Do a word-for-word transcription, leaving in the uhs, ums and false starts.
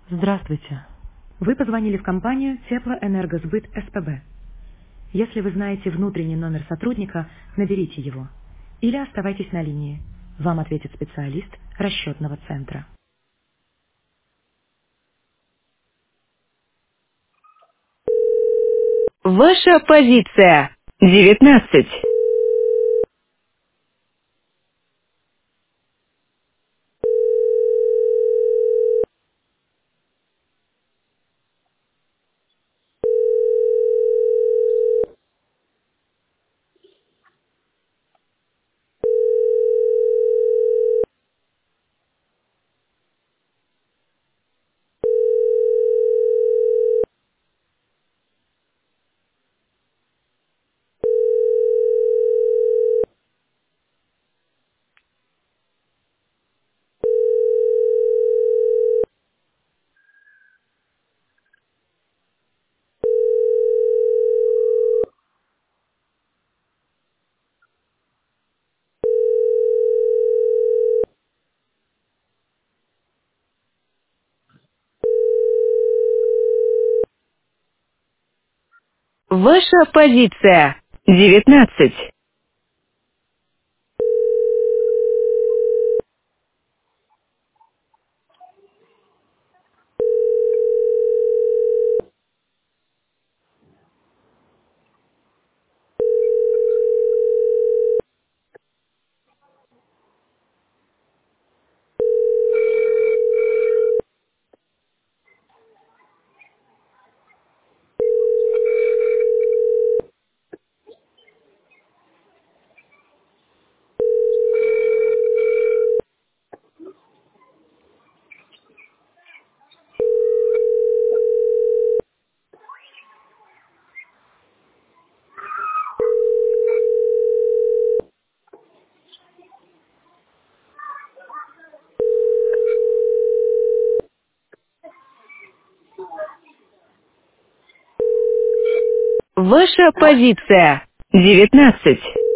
Здравствуйте. Вы позвонили в компанию Теплоэнергосбыт СПБ. Если вы знаете внутренний номер сотрудника, наберите его. Или оставайтесь на линии. Вам ответит специалист расчетного центра. Ваша позиция. девятнадцать. Ваша позиция. девятнадцать. Ваша позиция. девятнадцать.